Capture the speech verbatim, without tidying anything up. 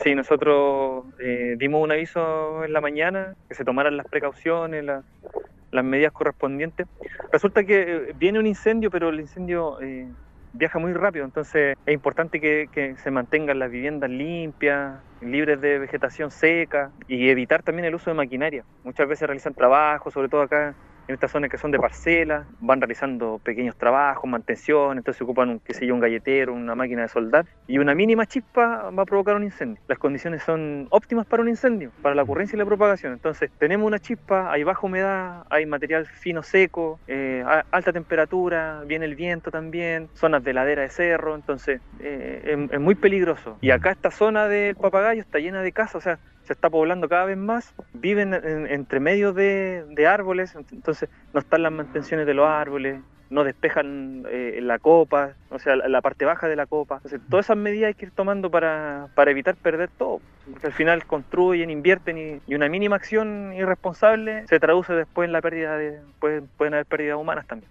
Sí, nosotros eh, dimos un aviso en la mañana, que se tomaran las precauciones, la- las medidas correspondientes. Resulta que eh, viene un incendio, pero el incendio eh, viaja muy rápido, entonces es importante que, que se mantengan las viviendas limpias, libres de vegetación seca y evitar también el uso de maquinaria. Muchas veces realizan trabajos, sobre todo acá en estas zonas que son de parcelas, van realizando pequeños trabajos, mantención, entonces ocupan un, qué sé yo, un galletero, una máquina de soldar, y una mínima chispa va a provocar un incendio. Las condiciones son óptimas para un incendio, para la ocurrencia y la propagación. Entonces, tenemos una chispa, hay baja humedad, hay material fino seco, eh, a- alta temperatura, viene el viento también, zonas de ladera de cerro, entonces eh, es, es muy peligroso. Y acá esta zona del Papagayo está llena de casas, o sea, se está poblando cada vez más, viven en- entre medio de, de árboles, entonces no están las mantenciones de los árboles, no despejan eh, la copa, o sea, la, la parte baja de la copa. Entonces, todas esas medidas hay que ir tomando para, para evitar perder todo, porque al final construyen, invierten y, y una mínima acción irresponsable se traduce después en la pérdida de, pueden, pueden haber pérdidas humanas también.